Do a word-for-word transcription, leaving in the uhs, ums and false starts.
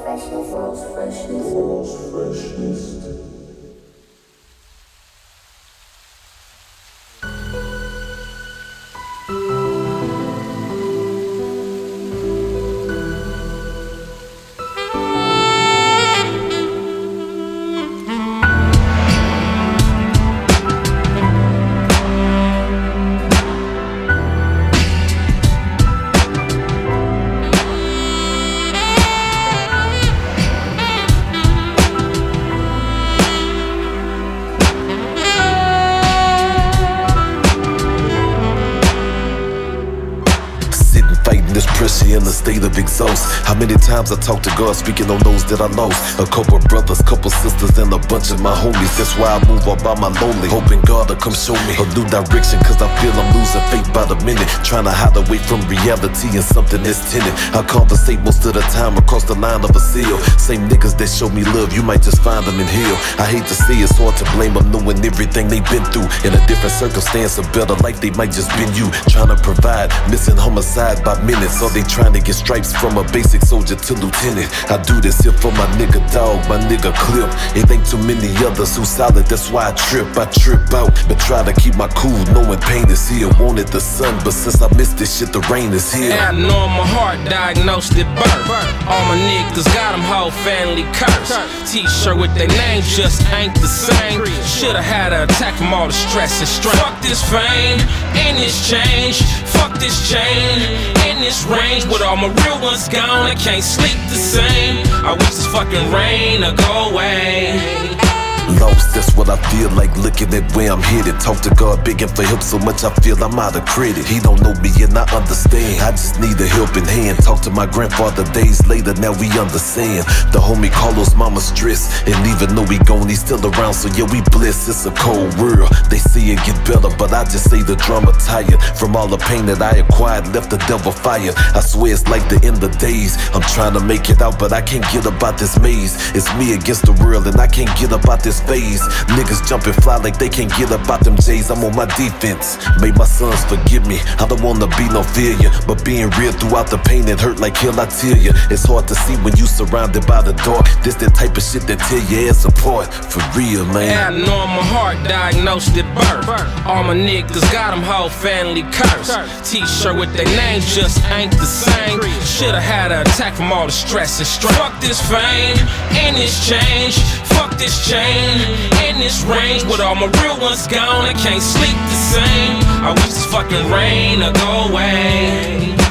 World's freshest. World's freshest. This pressure in a state of exhaust. How many times I talk to God, speaking on those that I lost. A couple brothers, couple sisters, and a bunch of my homies. That's why I move all by my lonely, hoping God will come show me a new direction. Cause I feel I'm losing faith by the minute, trying to hide away from reality and something that's tinted. I conversate most of the time across the line of a seal. Same niggas that show me love, you might just find them in hell. I hate to see it's hard to blame them, knowing everything they've been through. In a different circumstance, a better life, they might just been you. Trying to provide, missing homicide by minutes. So they trying to get stripes from a basic soldier to lieutenant. I do this here for my nigga dog, my nigga Clip. It ain't too many others who solid, that's why I trip. I trip out, but try to keep my cool, knowing pain is here. Wanted the sun, but since I missed this shit, the rain is here. Yeah, I know my heart diagnosed at birth. All my niggas got them whole family cursed. T-shirt with their names just ain't the same. Should've had an attack from all the stress and strain. Fuck this fame and this change. Fuck this chain and this range. With all my real ones gone, I can't sleep the same. I wish this fucking rain would go away. Lost, that's what I feel like looking at where I'm headed. Talk to God, begging for help so much I feel I'm out of credit. He don't know me and I understand, I just need a helping hand. Talk to my grandfather days later, now we understand. The homie Carlos mama stressed, and even though he gone, he's still around. So yeah, we blessed, it's a cold world. They say it get better, but I just say the drama tired. From all the pain that I acquired, left the devil fired. I swear it's like the end of days. I'm trying to make it out, but I can't get about this maze. It's me against the world, and I can't get about this phase. Niggas jumping fly like they can't get about them J's. I'm on my defense, made my sons forgive me. I don't wanna be no failure, but being real throughout the pain and hurt like hell, I tell you. It's hard to see when you surrounded by the dark. This the type of shit that tear your ass apart. For real, man. Yeah, I know my heart diagnosed at birth. All my niggas got them whole family cursed. T-shirt with their names just ain't the same. Should've had an attack from all the stress and strain. Fuck this fame and this change. Fuck this chain and this range. With all my real ones gone, I can't sleep the same. I wish this fucking rain would go away.